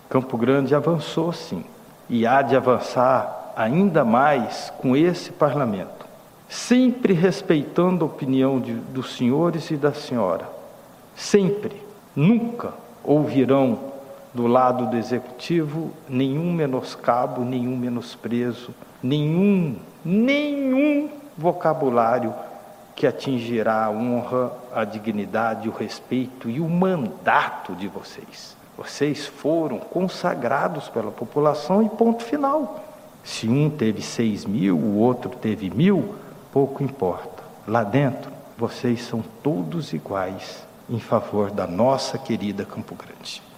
Campo Grande avançou sim, e há de avançar ainda mais com esse parlamento, sempre respeitando a opinião dos senhores e da senhora, sempre, nunca ouvirão do lado do executivo nenhum menoscabo, nenhum menosprezo, nenhum vocabulário que atingirá a honra, a dignidade, o respeito e o mandato de vocês. Vocês foram consagrados pela população e ponto final. Se um teve 6.000, o outro teve 1.000, pouco importa. Lá dentro, vocês são todos iguais em favor da nossa querida Campo Grande.